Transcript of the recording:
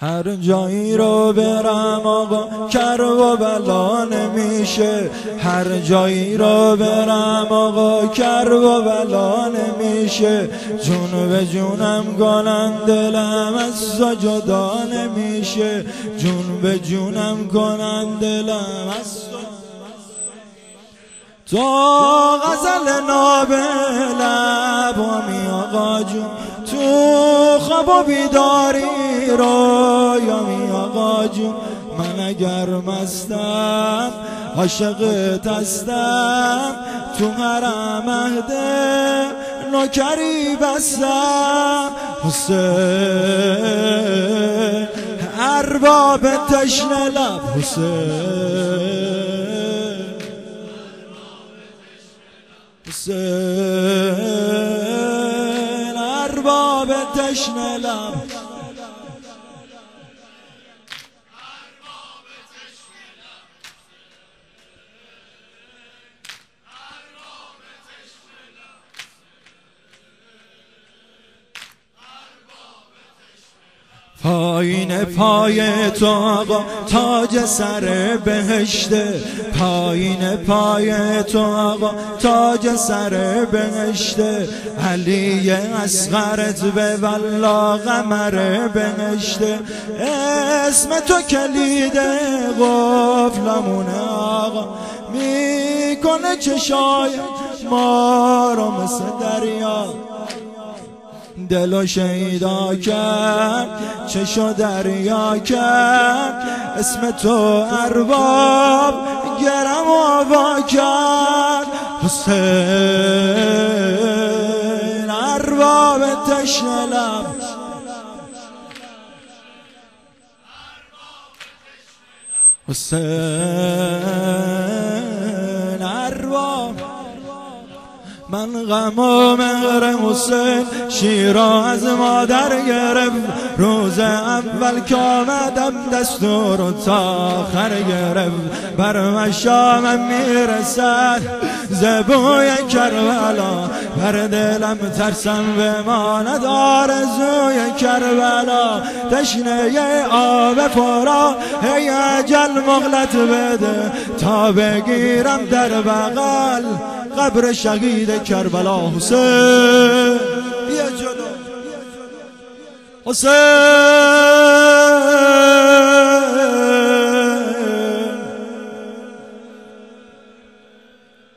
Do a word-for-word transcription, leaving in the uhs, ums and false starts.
هر جایی رو برم آقا کر و بلا نمیشه، هر جایی رو برم آقا کر و بلا نمیشه. جون به جونم کنن دلم از تو جدا نمیشه، جون به جونم کنن دلم از تو. تو غزل نابلبامی آقا جون، تو خواب و بیداری رویامی آقا جون. من اگر مستم عاشقت هستم، تو حرم عهد نوکری بستم. حسین ارباب تشنه لب، حسین حسین ارباب تشنه لب. پایین پای تو آقا تاج سر بهشته، پایین پای تو آقا تاج سر بهشته. علی اصغرت به والله قمر بهشته. اسم تو کلید قفلمونه آقا، میکنه چشای ما رو مثل دریا. دلو شیدا کرد چشو دریا کرد، اسم تو ارباب گرم آوا کرد. حسین ارباب تشنه لب، حسین ارباب. من غم و مهر حسین شیرا از مادر گرفت، روز اول که آمدم دستور تا آخر گرفت. بر مشامم میرسد زبوی کربلا، بر دلم ترسم بماند آرزوی کربلا. تشنه آب فرا ای اجل مهلت بده، تا بگیرم در بغل قبر شهید کربلا. حسین بیا جلو، حسین